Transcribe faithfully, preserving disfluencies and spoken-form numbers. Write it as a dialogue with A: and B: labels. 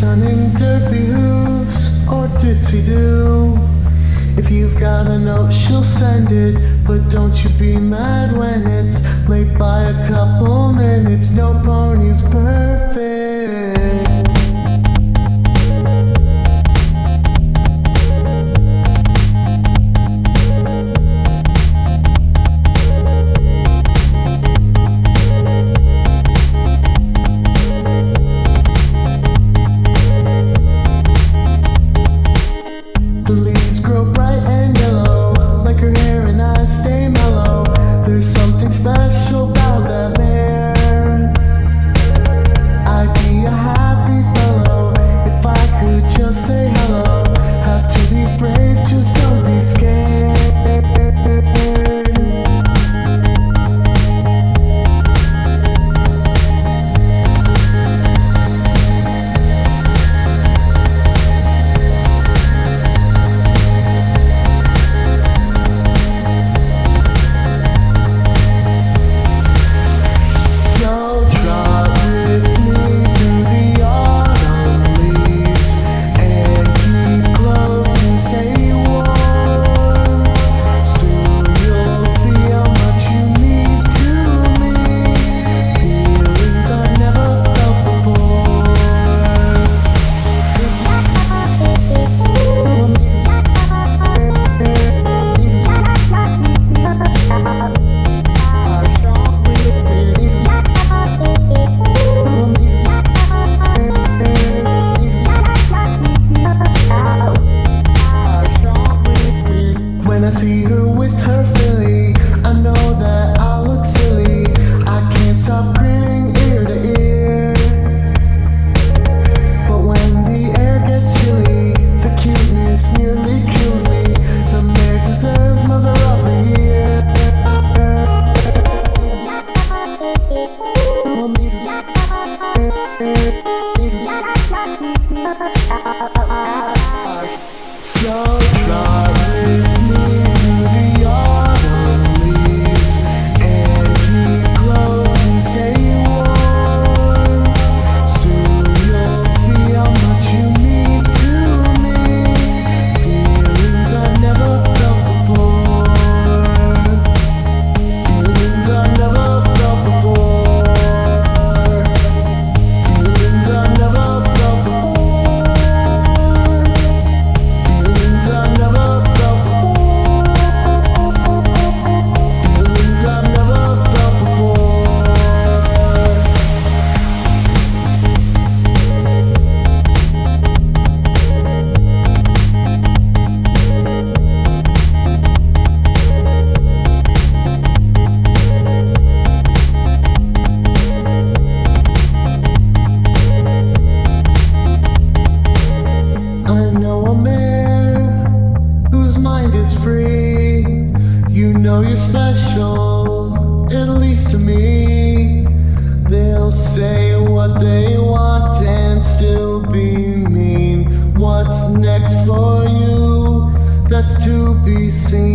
A: stunning derpy hooves or ditzy do. If you've got a note, she'll send it, but don't you be mad when it's late by a couple minutes. No pony's perfect. The leaves grow bright and yellow, like her hair and eyes stay mellow. There's something special about that mare. I'd be a happy fellow if I could just say hello. Have to be brave, just don't be scared. When I see her with her filly, I know that I look silly. I can't stop grinning ear to ear. But when the air gets chilly, the cuteness nearly kills me. The mare deserves mother of the year. So fly with me through the autumn leaves and keep close and stay warm. Soon you'll see how much you mean to me. Feelings I've never felt before. Feelings I've never felt before. Feelings I've never felt before. I know a mare whose mind is free. You know you're special, at least to me. They'll say what they want and still be mean. What's next for you? That's to be seen.